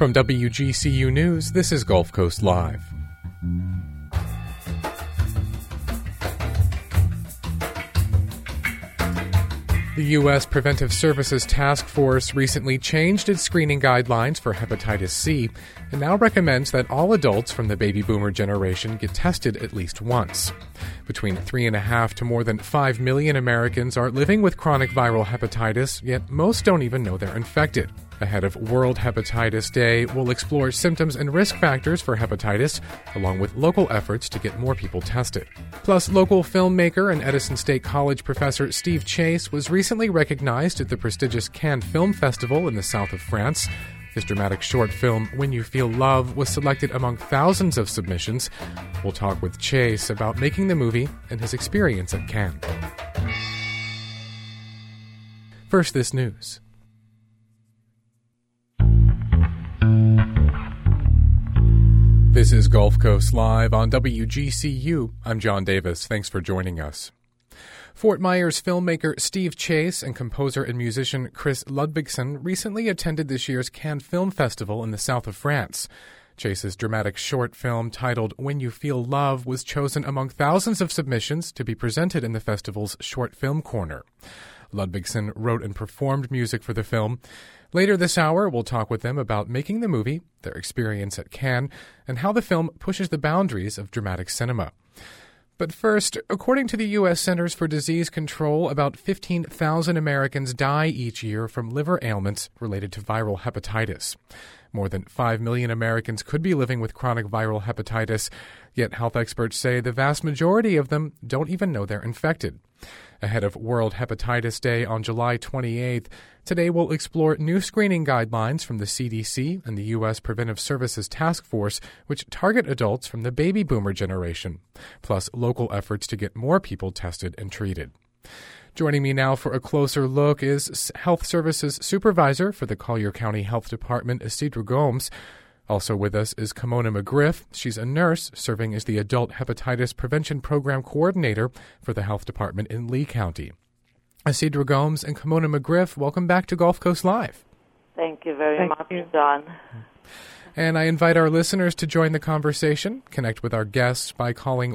From WGCU News, this is Gulf Coast Live. The U.S. Preventive Services Task Force recently changed its screening guidelines for hepatitis C and now recommends that all adults from the baby boomer generation get tested at least once. Between 3.5 to more than 5 million Americans are living with chronic viral hepatitis, yet most don't even know they're infected. Ahead of World Hepatitis Day, we'll explore symptoms and risk factors for hepatitis, along with local efforts to get more people tested. Plus, local filmmaker and Edison State College professor Steve Chase was recently recognized at the prestigious Cannes Film Festival in the south of France. His dramatic short film, When You Feel Love, was selected among thousands of submissions. We'll talk with Chase about making the movie and his experience at Cannes. First, this news. This is Gulf Coast Live on WGCU. I'm John Davis. Thanks for joining us. Fort Myers filmmaker Steve Chase and composer and musician Chris Ludvigsen recently attended this year's Cannes Film Festival in the south of France. Chase's dramatic short film titled When You Feel Love was chosen among thousands of submissions to be presented in the festival's Short Film Corner. Ludvigsen wrote and performed music for the film. Later this hour, we'll talk with them about making the movie, their experience at Cannes, and how the film pushes the boundaries of dramatic cinema. But first, according to the U.S. Centers for Disease Control, about 15,000 Americans die each year from liver ailments related to viral hepatitis. More than 5 million Americans could be living with chronic viral hepatitis, yet health experts say the vast majority of them don't even know they're infected. Ahead of World Hepatitis Day on July 28th, today we'll explore new screening guidelines from the CDC and the U.S. Preventive Services Task Force, which target adults from the baby boomer generation, plus local efforts to get more people tested and treated. Joining me now for a closer look is Health Services Supervisor for the Collier County Health Department, Isidra Gomes. Also with us is Kimona McGriff. She's a nurse serving as the Adult Hepatitis Prevention Program Coordinator for the Health Department in Lee County. Isidra Gomes and Kimona McGriff, welcome back to Gulf Coast Live. Thank you very much, John. And I invite our listeners to join the conversation. Connect with our guests by calling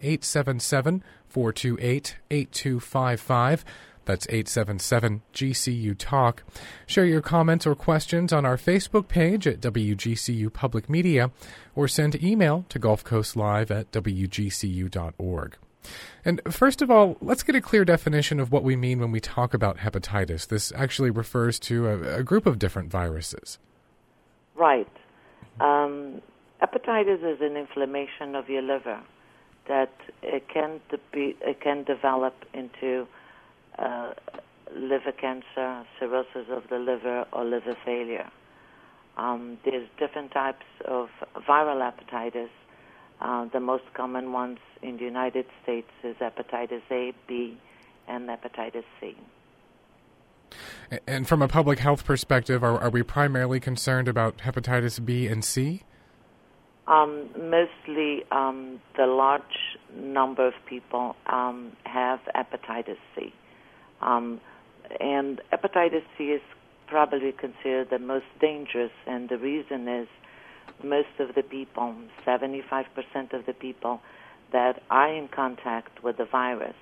1-877-428-8255. That's 877-GCU-TALK. Share your comments or questions on our Facebook page at WGCU Public Media, or send email to gulfcoastlive@wgcu.org. And first of all, let's get a clear definition of what we mean when we talk about hepatitis. This actually refers to a group of different viruses. Right. Hepatitis is an inflammation of your liver that it can develop into liver cancer, cirrhosis of the liver, or liver failure. There's different types of viral hepatitis. The most common ones in the United States is hepatitis A, B, and hepatitis C. And from a public health perspective, are we primarily concerned about hepatitis B and C? Mostly the large number of people have hepatitis C. And hepatitis C is probably considered the most dangerous, and the reason is most of the people, 75% of the people that are in contact with the virus,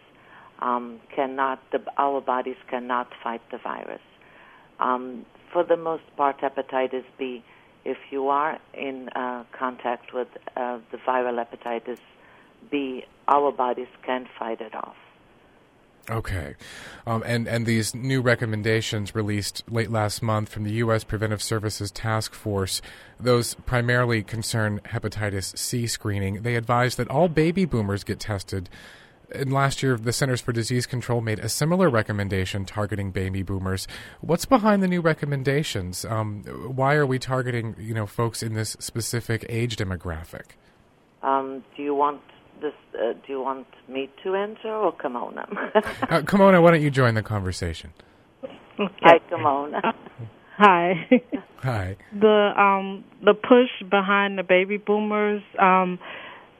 our bodies cannot fight the virus. For the most part, hepatitis B, if you are in contact with the viral hepatitis B, our bodies can fight it off. Okay. And these new recommendations released late last month from the U.S. Preventive Services Task Force, those primarily concern hepatitis C screening. They advise that all baby boomers get tested. And last year, the Centers for Disease Control made a similar recommendation targeting baby boomers. What's behind the new recommendations? Why are we targeting, folks in this specific age demographic? Do you want me to answer or Kimona? Kimona, why don't you join the conversation? Okay. Hi, Kimona. Hi. Hi. The push behind the baby boomers,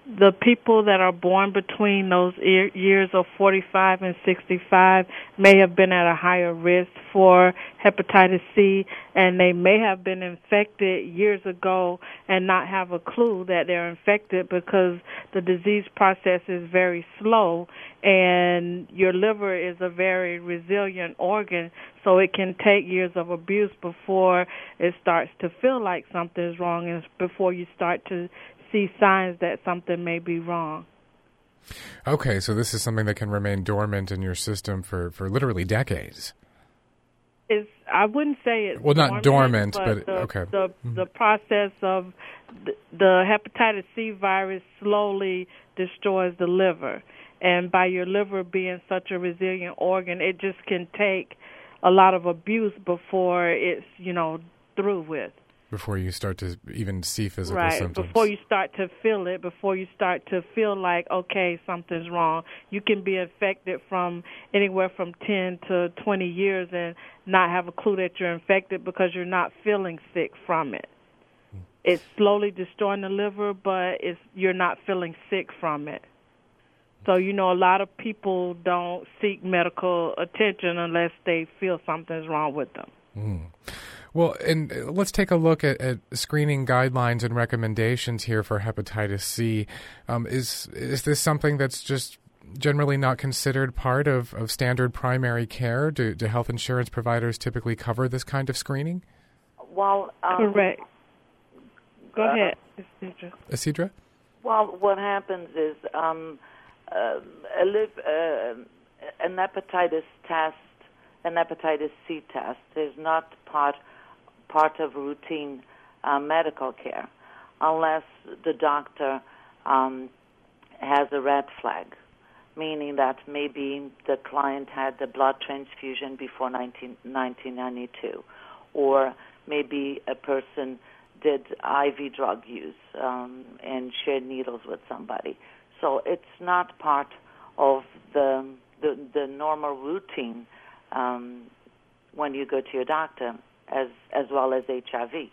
the people that are born between those years of 45 and 65 may have been at a higher risk for hepatitis C, and they may have been infected years ago and not have a clue that they're infected because the disease process is very slow, and your liver is a very resilient organ, so it can take years of abuse before it starts to feel like something's wrong and before you start to see signs that something may be wrong. Okay, so this is something that can remain dormant in your system for literally decades. I wouldn't say it's not dormant, but okay. The process of the hepatitis C virus slowly destroys the liver, and by your liver being such a resilient organ, it just can take a lot of abuse before it's through with. Before you start to even see physical symptoms. Right, before you start to feel it, before you start to feel like, okay, something's wrong. You can be infected from anywhere from 10 to 20 years and not have a clue that you're infected because you're not feeling sick from it. It's slowly destroying the liver, but you're not feeling sick from it. So, a lot of people don't seek medical attention unless they feel something's wrong with them. Mm. Well, and let's take a look at screening guidelines and recommendations here for hepatitis C. Is this something that's just generally not considered part of standard primary care? Do health insurance providers typically cover this kind of screening? Well, correct. Go ahead, Isidra. Well, what happens is an hepatitis test, an hepatitis C test, is not part of routine medical care unless the doctor has a red flag, meaning that maybe the client had a blood transfusion before 1992, or maybe a person did IV drug use and shared needles with somebody. So it's not part of the normal routine when you go to your doctor, as well as HIV.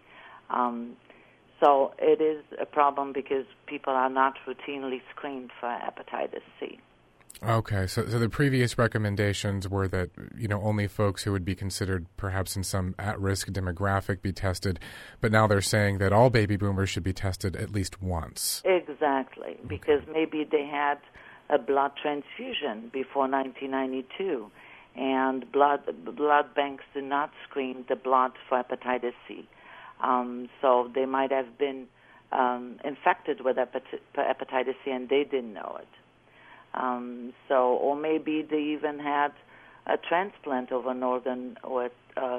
So it is a problem because people are not routinely screened for hepatitis C. Okay, so the previous recommendations were that, only folks who would be considered perhaps in some at-risk demographic be tested, but now they're saying that all baby boomers should be tested at least once. Exactly, because maybe they had a blood transfusion before 1992, and blood banks do not screen the blood for hepatitis C. So they might have been infected with hepatitis C and they didn't know it. Or maybe they even had a transplant of an organ or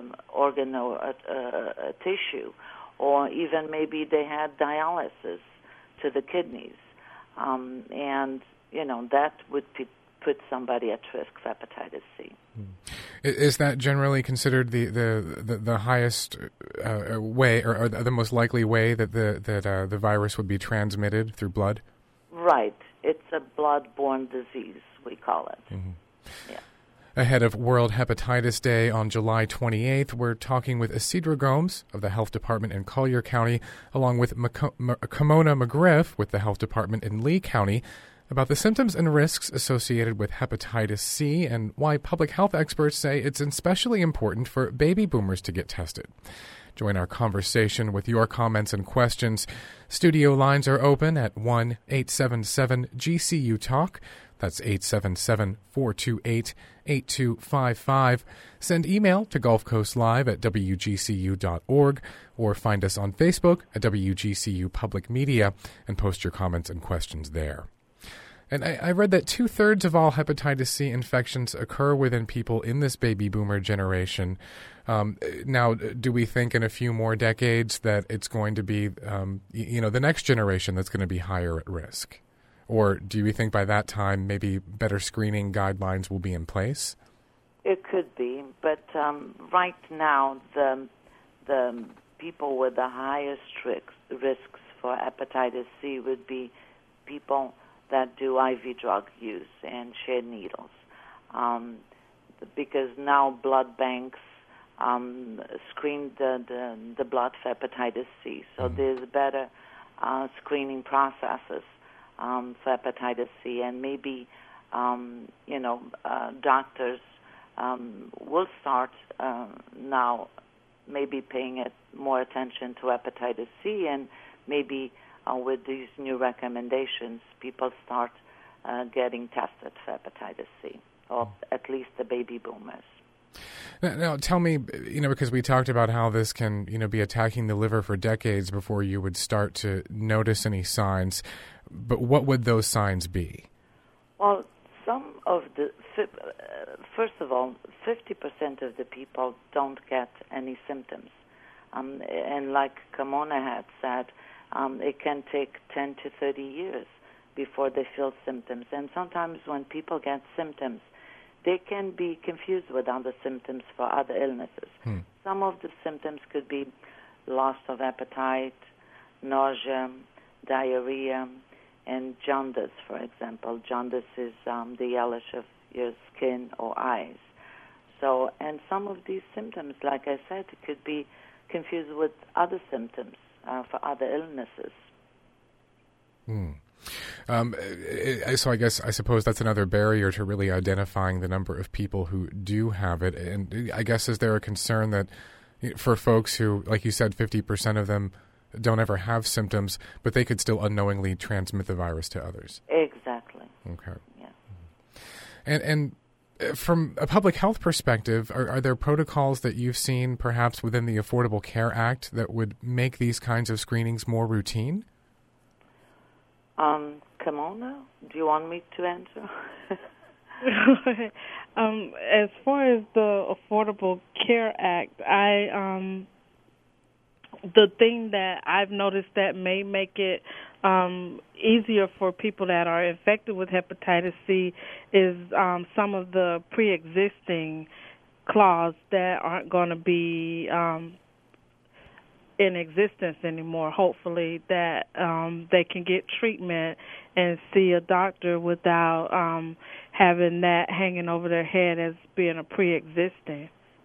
a tissue, or even maybe they had dialysis to the kidneys, and that would put somebody at risk for hepatitis C. Is that generally considered the highest way, or the most likely way that the virus would be transmitted through blood? Right. It's a blood-borne disease, we call it. Mm-hmm. Yeah. Ahead of World Hepatitis Day on July 28th, we're talking with Isidra Gomes of the Health Department in Collier County, along with Kimona McGriff with the Health Department in Lee County, about the symptoms and risks associated with hepatitis C and why public health experts say it's especially important for baby boomers to get tested. Join our conversation with your comments and questions. Studio lines are open at 1-877-GCU-TALK. That's 877-428-8255. Send email to gulfcoastlive@wgcu.org or find us on Facebook at WGCU Public Media and post your comments and questions there. And I read that 2/3 of all hepatitis C infections occur within people in this baby boomer generation. Now, do we think in a few more decades that it's going to be, the next generation that's going to be higher at risk? Or do we think by that time maybe better screening guidelines will be in place? It could be, but right now the people with the highest risks for hepatitis C would be people that do IV drug use and share needles, because now blood banks screen the blood for hepatitis C, so there's better screening processes for hepatitis C, and maybe doctors will start now maybe paying it more attention to hepatitis C, and maybe with these new recommendations, people start getting tested for hepatitis C, or at least the baby boomers. Now, tell me, because we talked about how this can, be attacking the liver for decades before you would start to notice any signs, but what would those signs be? Well, first of all, 50% of the people don't get any symptoms. And like Kimona had said, it can take 10 to 30 years before they feel symptoms. And sometimes when people get symptoms, they can be confused with other symptoms for other illnesses. Some of the symptoms could be loss of appetite, nausea, diarrhea, and jaundice, for example. Jaundice is the yellowish of your skin or eyes. So, and some of these symptoms, like I said, could be confused with other symptoms for other illnesses. So I suppose that's another barrier to really identifying the number of people who do have it. And I guess, is there a concern that for folks who, like you said, 50% of them don't ever have symptoms, but they could still unknowingly transmit the virus to others? Exactly. Okay. Yeah. And from a public health perspective, are there protocols that you've seen perhaps within the Affordable Care Act that would make these kinds of screenings more routine? Kimona, do you want me to answer? As far as the Affordable Care Act, the thing that I've noticed that may make it easier for people that are infected with hepatitis C is some of the pre-existing clauses that aren't going to be in existence anymore. Hopefully that they can get treatment and see a doctor without having that hanging over their head as being a pre-existing.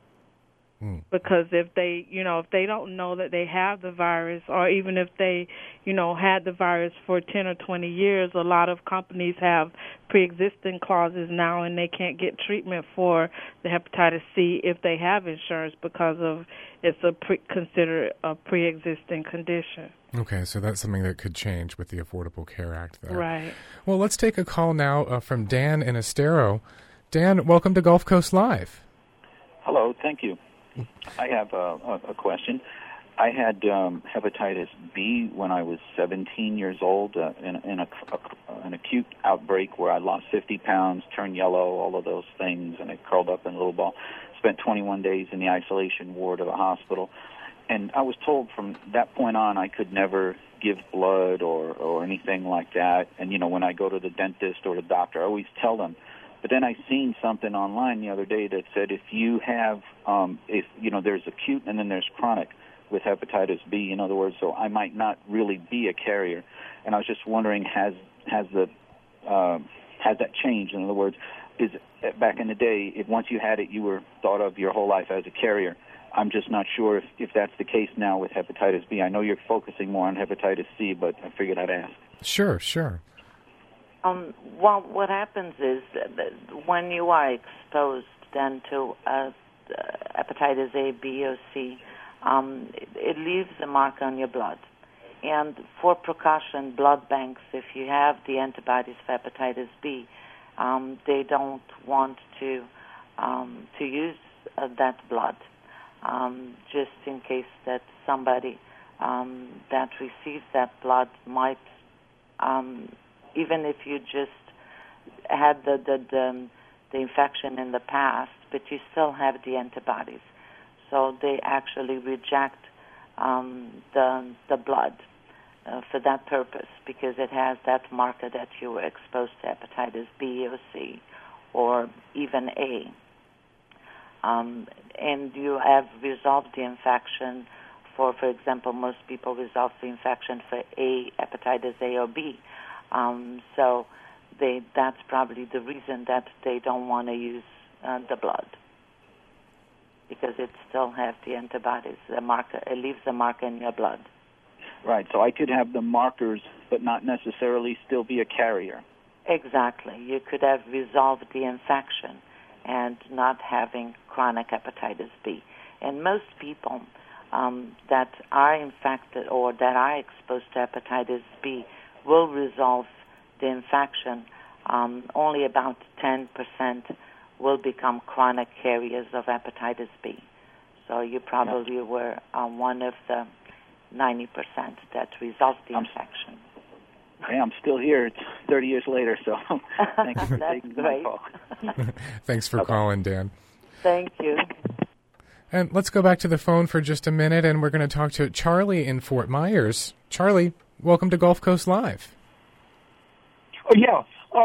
Because if they don't know that they have the virus, or even if they, had the virus for 10 or 20 years, a lot of companies have pre-existing clauses now, and they can't get treatment for the hepatitis C if they have insurance because of it's considered a pre-existing condition. Okay, so that's something that could change with the Affordable Care Act there. Right. Well, let's take a call now from Dan in Estero. Dan, welcome to Gulf Coast Live. Hello, thank you. I have a question. I had hepatitis B when I was 17 years old in an acute outbreak where I lost 50 pounds, turned yellow, all of those things, and I curled up in a little ball. Spent 21 days in the isolation ward of a hospital. And I was told from that point on I could never give blood or anything like that. And, when I go to the dentist or the doctor, I always tell them. But then I seen something online the other day that said if you have, there's acute and then there's chronic with hepatitis B. In other words, so I might not really be a carrier. And I was just wondering, has that changed? In other words, is back in the day, if once you had it, you were thought of your whole life as a carrier. I'm just not sure if that's the case now with hepatitis B. I know you're focusing more on hepatitis C, but I figured I'd ask. Sure. Well, what happens is that when you are exposed then to hepatitis A, B, or C, it leaves a mark on your blood. And for precaution, blood banks, if you have the antibodies for hepatitis B, they don't want to use that blood, just in case that somebody that receives that blood might, even if you just had the infection in the past, but you still have the antibodies. So they actually reject the blood for that purpose because it has that marker that you were exposed to hepatitis B or C or even A. And you have resolved the infection for example, most people resolve the infection for hepatitis A or B. So that's probably the reason that they don't want to use the blood, because it still has the antibodies. The marker, it leaves the marker in your blood. Right. So I could have the markers but not necessarily still be a carrier. Exactly. You could have resolved the infection and not having chronic hepatitis B. And most people that are infected or that are exposed to hepatitis B will resolve the infection. Only about 10% will become chronic carriers of hepatitis B. So you probably were one of the 90% that resolved the infection. Hey, I'm still here. It's 30 years later, so thank you for taking my call. Thanks for calling, Dan. Thank you. And let's go back to the phone for just a minute, and we're going to talk to Charlie in Fort Myers. Charlie, welcome to Gulf Coast Live. Oh, yeah.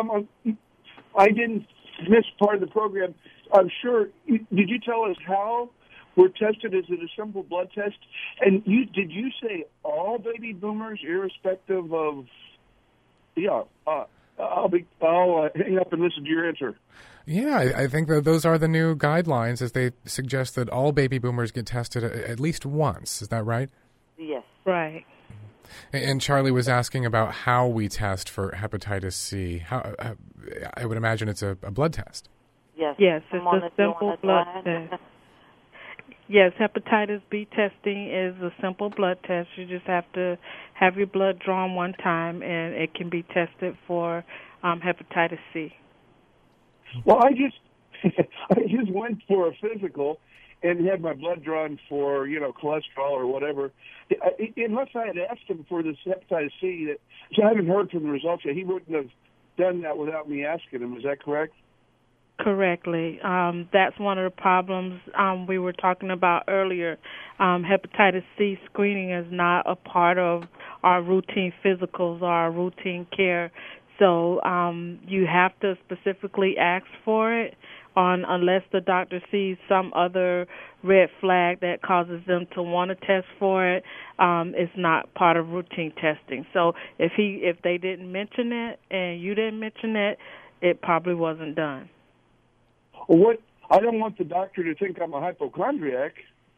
I didn't miss part of the program. I'm sure. Did you tell us how we're tested? Is it a simple blood test? And did you say all baby boomers, irrespective of? Yeah. I'll hang up and listen to your answer. Yeah, I think that those are the new guidelines, as they suggest that all baby boomers get tested at least once. Is that right? Yes. Right. And Charlie was asking about how we test for hepatitis C. How I would imagine it's a blood test. Yes. Yes, it's a simple blood test. Yes, hepatitis B testing is a simple blood test. You just have to have your blood drawn one time, and it can be tested for hepatitis C. Well, I just went for a physical and had my blood drawn for, cholesterol or whatever. Unless I had asked him for this hepatitis C, so I haven't heard from the results yet. He wouldn't have done that without me asking him. Is that correct? Correctly. That's one of the problems we were talking about earlier. Hepatitis C screening is not a part of our routine physicals or our routine care. So you have to specifically ask for it unless the doctor sees some other red flag that causes them to want to test for it. It's not part of routine testing. So if they didn't mention it and you didn't mention it, it probably wasn't done. Well, I don't want the doctor to think I'm a hypochondriac.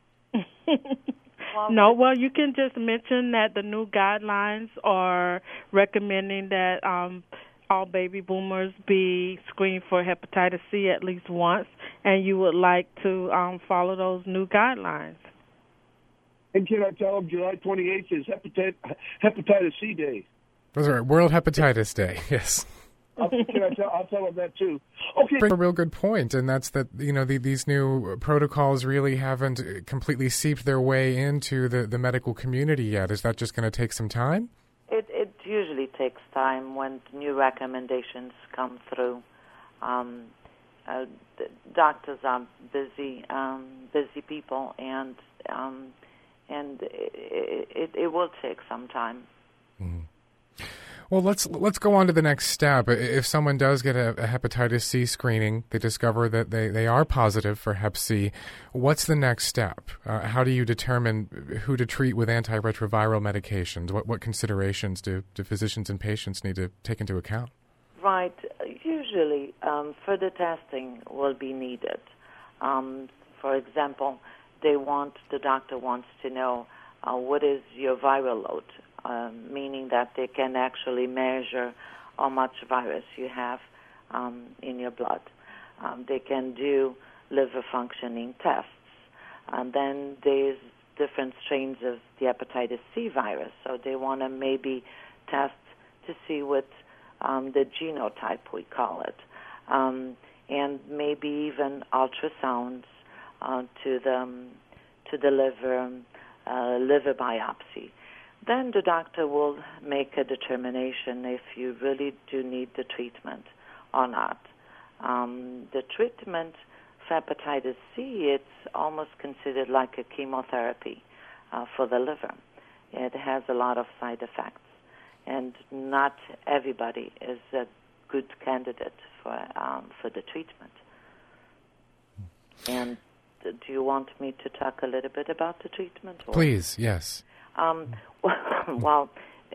No, well, you can just mention that the new guidelines are recommending that all baby boomers be screened for hepatitis C at least once, and you would like to follow those new guidelines. And can I tell them July 28th is hepatitis C Day? That's right, World Hepatitis Day, yes. I'll tell them that too. Okay. Bring a real good point, and that's that these new protocols really haven't completely seeped their way into the medical community yet. Is that just going to take some time? It usually takes time when new recommendations come through. Doctors are busy people, and it will take some time. Mm-hmm. Well, let's go on to the next step. If someone does get a hepatitis C screening, they discover that they are positive for hep C, what's the next step? How do you determine who to treat with antiretroviral medications? What considerations do physicians and patients need to take into account? Right. Usually, further testing will be needed. For example, the doctor wants to know what is your viral load. Meaning that they can actually measure how much virus you have in your blood. They can do liver functioning tests. And then there's different strains of the hepatitis C virus, so they want to maybe test to see what the genotype, we call it, and maybe even ultrasounds to the liver biopsy. Then the doctor will make a determination if you really do need the treatment or not. The treatment for hepatitis C, it's almost considered like a chemotherapy for the liver. It has a lot of side effects, and not everybody is a good candidate for the treatment. And do you want me to talk a little bit about the treatment? Please, yes. Well,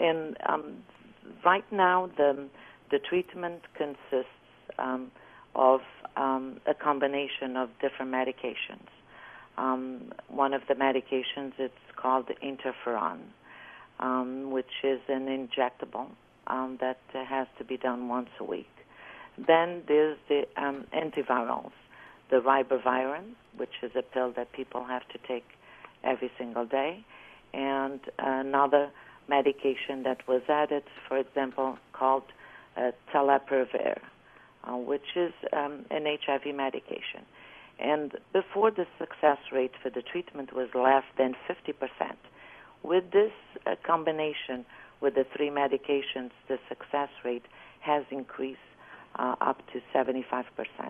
right now the treatment consists of a combination of different medications. One of the medications, it's called interferon. which is an injectable that has to be done once a week. Then there's the antivirals, the ribavirin, which is a pill that people have to take every single day, and another medication that was added, for example, called Telaprevir, which is an HIV medication. And before, the success rate for the treatment was less than 50%. With this combination with the three medications, the success rate has increased up to 75%.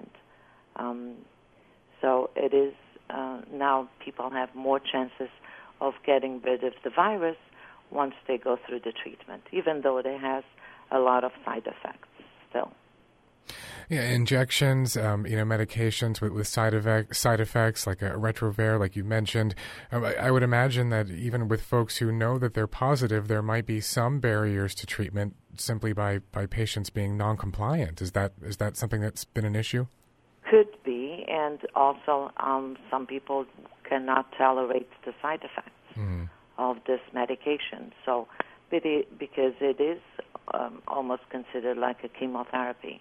So it is now people have more chances of getting rid of the virus once they go through the treatment, even though it has a lot of side effects still. Yeah, injections, medications with side effects like a Retrovir, like you mentioned. I would imagine that even with folks who know that they're positive, there might be some barriers to treatment simply by patients being non-compliant. Is that something that's been an issue? Could be, and also some people cannot tolerate the side effects of this medication. So, because it is almost considered like a chemotherapy.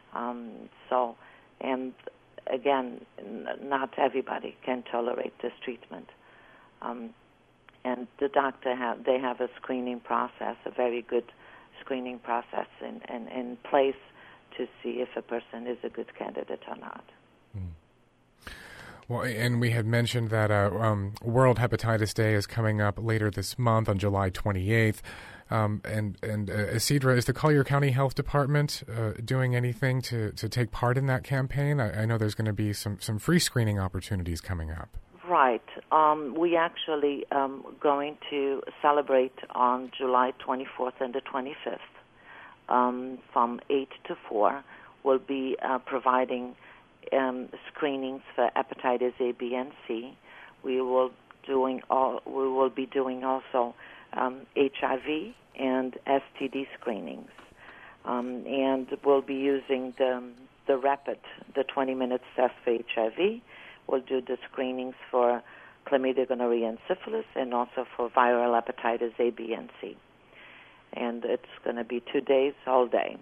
And again, not everybody can tolerate this treatment. And the doctor they have a screening process, a very good screening process in place to see if a person is a good candidate or not. Well, and we had mentioned that World Hepatitis Day is coming up later this month on July 28th. And Isidra, is the Collier County Health Department doing anything to take part in that campaign? I know there's going to be some free screening opportunities coming up. Right. We actually going to celebrate on July 24th and the 25th from 8 to 4. We'll be providing screenings for hepatitis A, B, and C. We will be doing also HIV and STD screenings, and we'll be using the rapid, the 20-minute test for HIV. We'll do the screenings for chlamydia, gonorrhea, and syphilis, and also for viral hepatitis A, B, and C. And it's going to be 2 days, all day.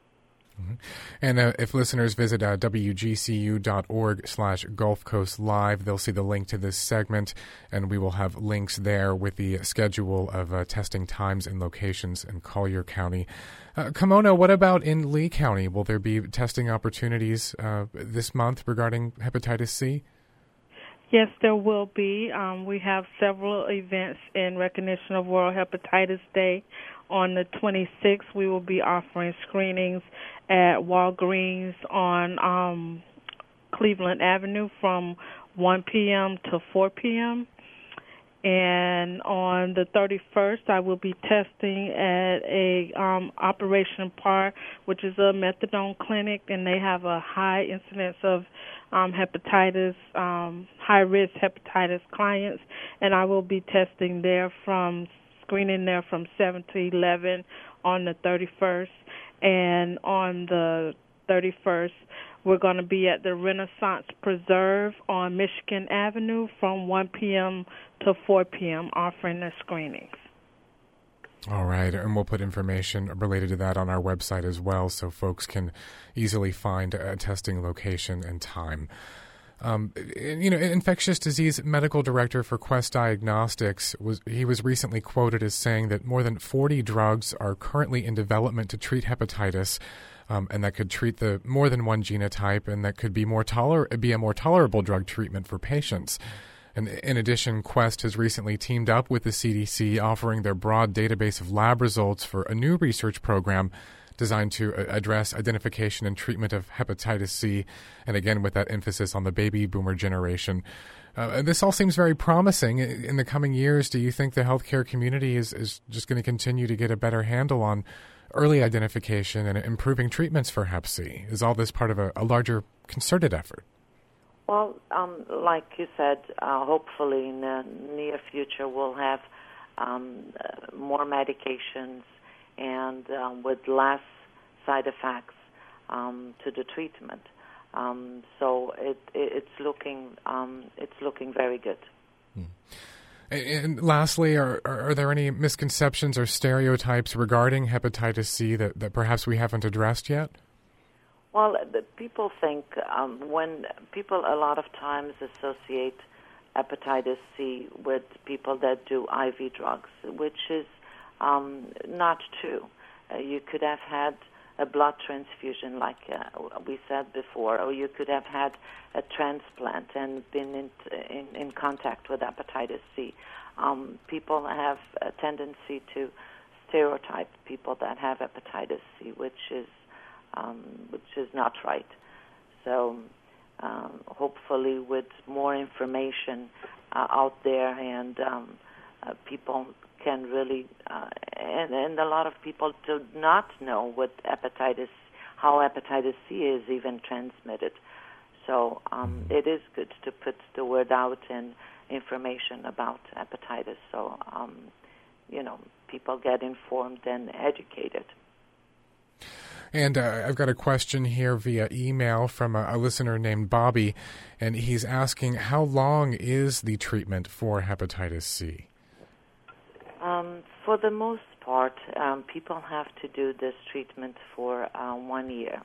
And if listeners visit wgcu.org/Gulf Coast Live, they'll see the link to this segment, and we will have links there with the schedule of testing times and locations in Collier County. Kimona, what about in Lee County? Will there be testing opportunities this month regarding hepatitis C? Yes, there will be. We have several events in recognition of World Hepatitis Day. On the 26th, we will be offering screenings at Walgreens on Cleveland Avenue from 1 p.m. to 4 p.m. And on the 31st, I will be testing at a Operation PAR, which is a methadone clinic, and they have a high incidence of hepatitis, high-risk hepatitis clients, and I will be testing there screening there from 7 to 11 on the 31st. And on the 31st, we're going to be at the Renaissance Preserve on Michigan Avenue from 1 p.m. to 4 p.m. offering the screenings. All right, and we'll put information related to that on our website as well so folks can easily find a testing location and time. Infectious disease medical director for Quest Diagnostics was recently quoted as saying that more than 40 drugs are currently in development to treat hepatitis, and that could treat the more than one genotype, and that could be a more tolerable drug treatment for patients. And in addition, Quest has recently teamed up with the CDC, offering their broad database of lab results for a new research program designed to address identification and treatment of hepatitis C, and again with that emphasis on the baby boomer generation. This all seems very promising. In the coming years, do you think the healthcare community is just going to continue to get a better handle on early identification and improving treatments for hep C? Is all this part of a larger concerted effort? Well, like you said, hopefully in the near future we'll have more medications and with less side effects to the treatment. So it's looking very good. And lastly, are there any misconceptions or stereotypes regarding hepatitis C that perhaps we haven't addressed yet? Well, people think when people a lot of times associate hepatitis C with people that do IV drugs, which is not true. You could have had a blood transfusion, like we said before, or you could have had a transplant and been in contact with hepatitis C. People have a tendency to stereotype people that have hepatitis C, which is not right. So hopefully with more information out there and people can really, and a lot of people do not know how hepatitis C is even transmitted. So it is good to put the word out and information about hepatitis so, people get informed and educated. And I've got a question here via email from a listener named Bobby, and he's asking, how long is the treatment for hepatitis C? For the most part, people have to do this treatment for 1 year.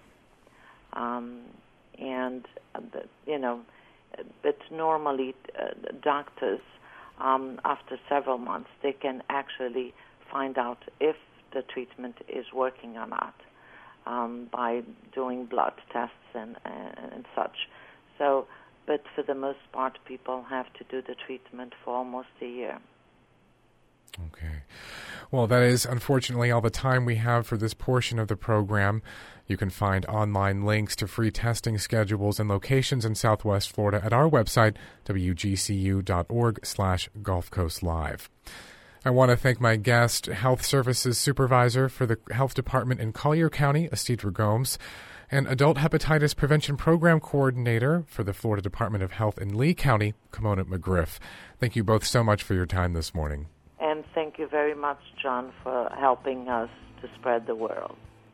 But normally doctors, after several months, they can actually find out if the treatment is working or not by doing blood tests and such. So, but for the most part, people have to do the treatment for almost a year. Okay. Well, that is unfortunately all the time we have for this portion of the program. You can find online links to free testing schedules and locations in Southwest Florida at our website, wgcu.org/Gulf Coast Live. I want to thank my guest, Health Services Supervisor for the Health Department in Collier County, Astidra Gomes, and Adult Hepatitis Prevention Program Coordinator for the Florida Department of Health in Lee County, Kimona McGriff. Thank you both so much for your time this morning. And thank you very much, John, for helping us to spread the word.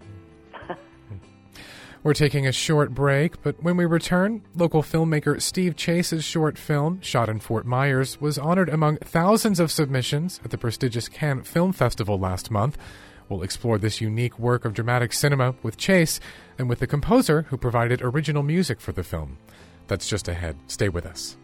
We're taking a short break, but when we return, local filmmaker Steve Chase's short film, shot in Fort Myers, was honored among thousands of submissions at the prestigious Cannes Film Festival last month. We'll explore this unique work of dramatic cinema with Chase and with the composer who provided original music for the film. That's just ahead. Stay with us.